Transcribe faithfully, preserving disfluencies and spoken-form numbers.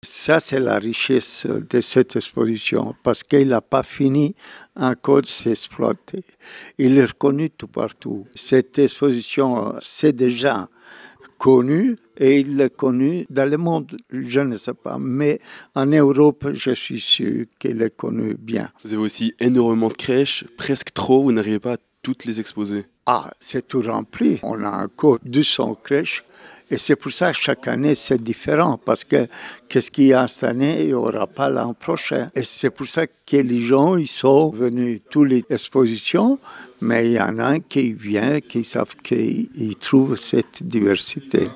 Ça, c'est la richesse de cette exposition, parce qu'il n'a pas fini encore de s'exploiter. Il est reconnu tout partout. Cette exposition, c'est déjà connu et il est connu dans le monde, je ne sais pas, mais en Europe, je suis sûr qu'il est connu bien. Vous avez aussi énormément de crèches, presque trop, vous n'arrivez pas à toutes les exposer. Ah, c'est tout rempli. On a encore deux cents crèches. Et c'est pour ça que chaque année, c'est différent. Parce que qu'est-ce qu'il y a cette année, il n'y aura pas l'an prochain. Et c'est pour ça que les gens, ils sont venus toutes les expositions. Mais il y en a qui viennent, qui savent qu'ils trouvent cette diversité.